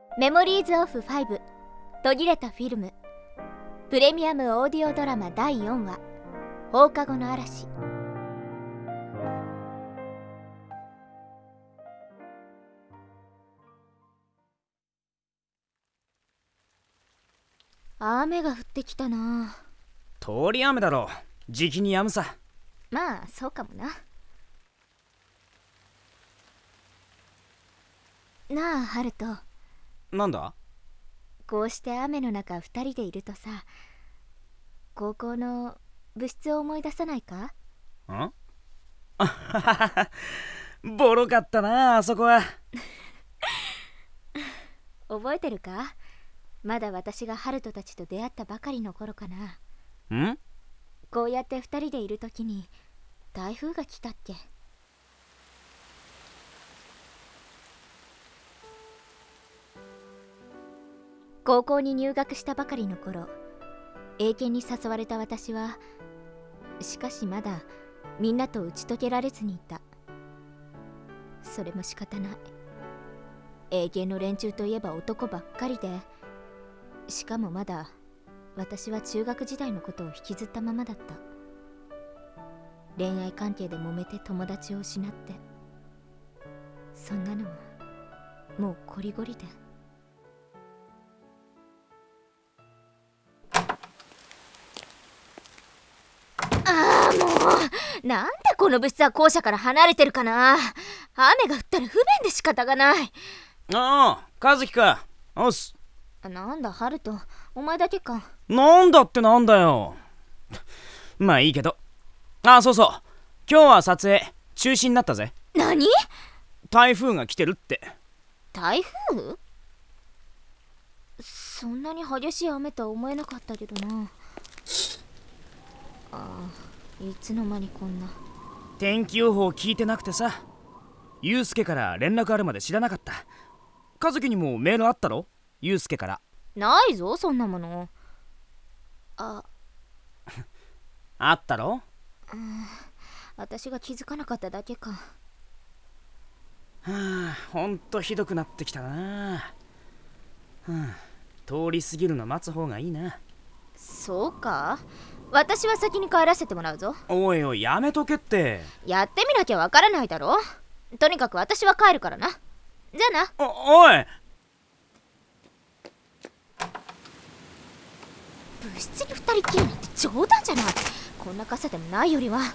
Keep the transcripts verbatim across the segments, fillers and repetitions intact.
メモリーズオフファイブ途切れたフィルムプレミアムオーディオドラマだいよんわ放課後の嵐。雨が降ってきたな。 通り雨だろう。じきに止むさ。 まあそうかもな。なあハルト。 なんだ？ こうして雨の中二人でいるとさ、高校の部室を思い出さないか？ ん？あはははボロかったなあそこは。 覚えてるか？まだ私がハルトたちと出会ったばかりの頃かな。 ん？ こうやって二人でいるときに台風が来たっけ。高校に入学したばかりの頃、英検に誘われた私は、しかしまだみんなと打ち解けられずにいた。それも仕方ない。英検の連中といえば男ばっかりで、しかもまだ私は中学時代のことを引きずったままだった。恋愛関係で揉めて友達を失って、そんなのはもうこりごりで。ああもう、なんでこの部室は校舎から離れてるかな。雨が降ったら不便で仕方がない。 ああ、和樹か。おっす。 なんだハルト、お前だけか。 なんだってなんだよ。まあいいけど。ああそうそう、今日は撮影中止になったぜ。 何？ 台風が来てるって。 台風？そんなに激しい雨とは思えなかったけどな。ああ、いつの間にこんな。 天気予報聞いてなくてさ、ユウスケから連絡あるまで知らなかった。和樹にもメールあったろ？ユウスケから。 ないぞそんなもの。ああったろ？ うん、私が気づかなかっただけか。はあ、ほんとひどくなってきたな。はあ、通り過ぎるの待つ方がいいな。 そうか？私は先に帰らせてもらうぞ。 おいおい、やめとけって。 やってみなきゃわからないだろ。とにかく私は帰るからな。じゃあな。 お、おい。 部室に二人っきりなんて冗談じゃない。こんな傘でもないよりは。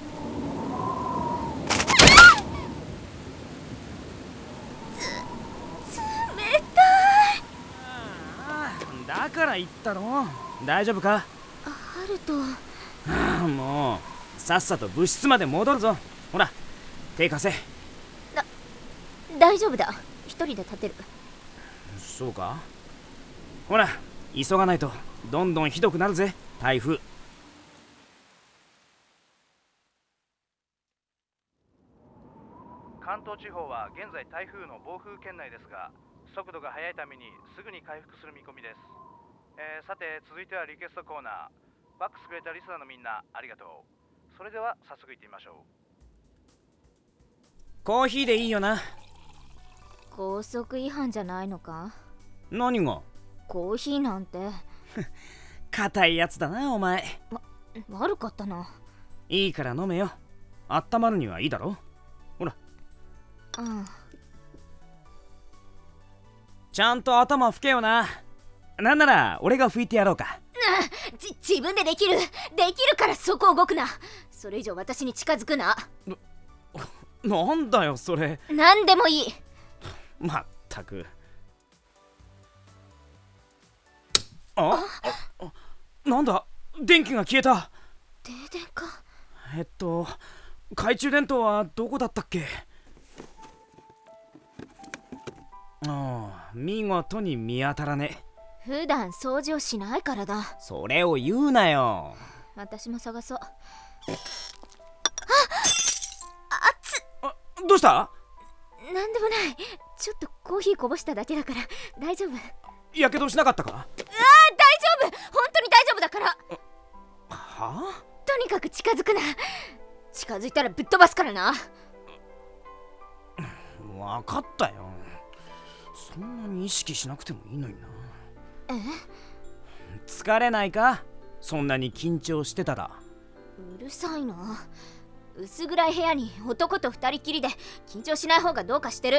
つ、冷たい。 ああ、だから言ったろ。大丈夫か？ ハルト。 ああ、もうさっさと部室まで戻るぞ。ほら手貸せ。 だ大丈夫だ、一人で立てる。 そうか？ほら急がないとどんどんひどくなるぜ台風。 関東地方は現在台風の暴風圏内ですが、速度が速いためにすぐに回復する見込みです。えー、さて続いてはリクエストコーナー。ファックスくれたリスナーのみんなありがとう。それでは早速いってみましょう。 コーヒーでいいよな。 高速違反じゃないのか？ 何が？ コーヒーなんて硬いやつだなお前。 わ悪かったな。 いいから飲めよ。あったまるにはいいだろ。ほら。 うん。 ちゃんと頭拭けよな。なんなら俺が拭いてやろうか。 じ自分でできる。できるからそこを動くな。それ以上私に近づくな。 な、なんだよそれ。 何でもいい。 まったく。ああ、なんだ電気が消えた。 停電か。 えっと懐中電灯はどこだったっけ？ああ、見事に見当たらね。 普段掃除をしないからだ。 それを言うなよ。 私も探そう。あっ、熱っ。 あ、どうした？ なんでもない。ちょっとコーヒーこぼしただけだから大丈夫。 やけどしなかったか？ ああ大丈夫、本当に大丈夫だから。 はあ？ とにかく近づくな。近づいたらぶっ飛ばすからな。 分かったよ。 そんなに意識しなくてもいいのにな。 え？ 疲れないか？そんなに緊張してたら。 うるさいな。薄暗い部屋に男と二人きりで緊張しない方がどうかしてる。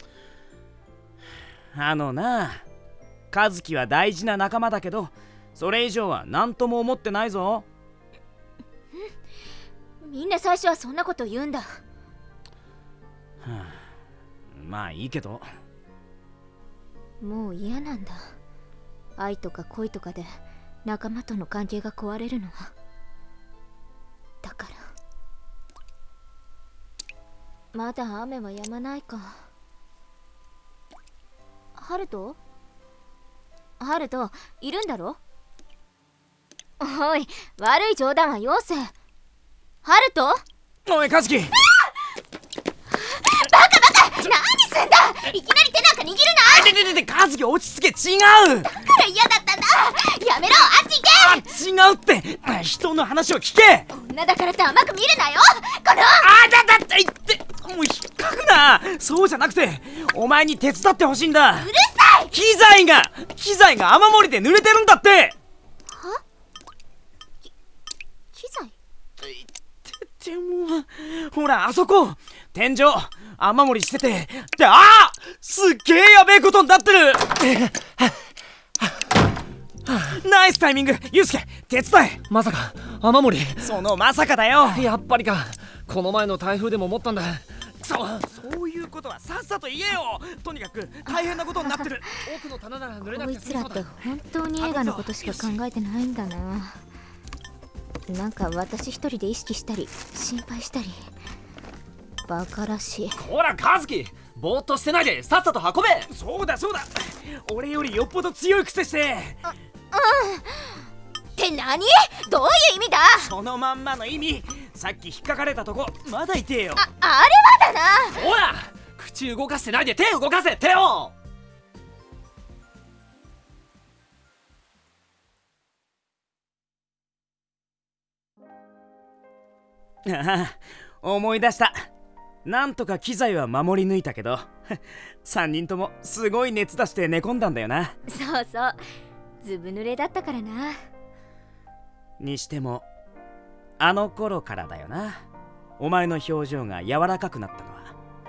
あのな、和樹は大事な仲間だけど、それ以上は何とも思ってないぞ。 みんな最初はそんなこと言うんだ。はあ、まあいいけど。 もう嫌なんだ。愛とか恋とかで仲間との関係が壊れるのは。だからまだ雨は止まないか。ハルト？ハルト、いるんだろ？おい、悪い冗談はよせ。ハルト？ おい、和樹！ バカバカ！何すんだ！いきなり手なんか握るな！ でででで、和樹落ち着け、違う！ だから嫌だったんだ！やめろ！あっち行け！ あ、違うって！人の話を聞け！ 女だからって甘く見るなよ！この… あだだって言って！もう引っかくな！そうじゃなくて、お前に手伝ってほしいんだ！ うるさい！ 機材が機材が雨漏りで濡れてるんだって！ は？き機材？ でもほら、あそこ天井雨漏りしてて、で、ああすっげえやべえことになってるナイスタイミング、ユウスケ手伝え。 まさか雨漏り？ そのまさかだよ。 やっぱりか。この前の台風でも思ったんだ。 そう、そういうことはさっさと言えよ。とにかく大変なことになってる。 奥の棚なら濡れなこくいつらってて済みそうだ。 本当に映画のことしか考えてないんだな。なんか私一人で意識したり心配したり、バカらしい。 ほら和樹、ぼーっとしてないでさっさと運べ。 そうだそうだ、俺よりよっぽど強いくせして。 って何？どういう意味だ？ そのまんまの意味。さっき引っかかれたとこまだ痛えよ。 あ、あれはだな。 ほら口動かしてないで手動かせ、手を。 ああ、思い出した。なんとか機材は守り抜いたけどさんにんともすごい熱出して寝込んだんだよな。 そうそう、ずぶ濡れだったからな。 にしてもあの頃からだよな、お前の表情が柔らかくなったのは。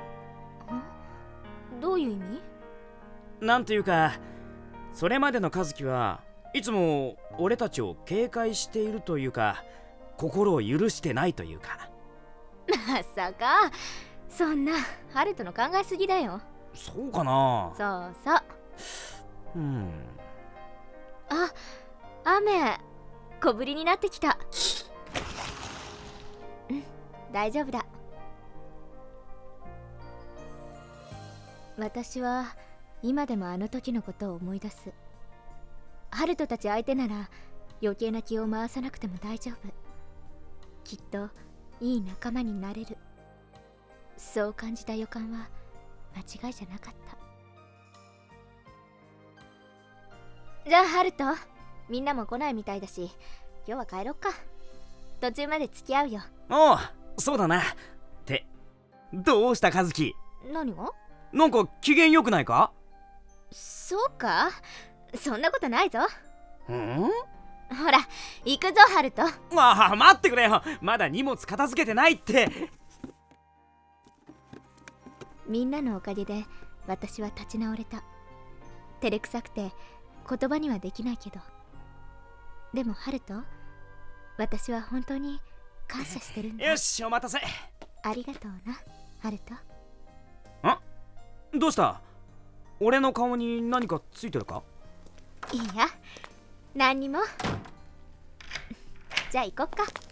どういう意味？ なんというか、それまでの和樹はいつも俺たちを警戒しているというか、心を許してないというか。 まさかそんな、ハルトの考えすぎだよ。 そうかな。 そうそう。 うん。 あ、雨小降りになってきた。うん、大丈夫だ。私は今でもあの時のことを思い出す。ハルトたち相手なら余計な気を回さなくても大丈夫。きっといい仲間になれる。そう感じた予感は間違いじゃなかった。じゃあハルト、みんなも来ないみたいだし、今日は帰ろっか。途中まで付き合うよ。 おう、そうだな。って、どうした和樹？ 何が？ なんか機嫌良くないか？ そうか？そんなことないぞ。 ん？ ほら、行くぞハルト。 ああ、待ってくれよ。まだ荷物片付けてないって。 みんなのおかげで私は立ち直れた。照れくさくて言葉にはできないけど、でもハルト、私は本当に感謝してるんだ。 よし、お待たせ。 ありがとうなハルト。 ん？どうした？俺の顔に何かついてるか？ いいや、何にも。じゃあ行こっか。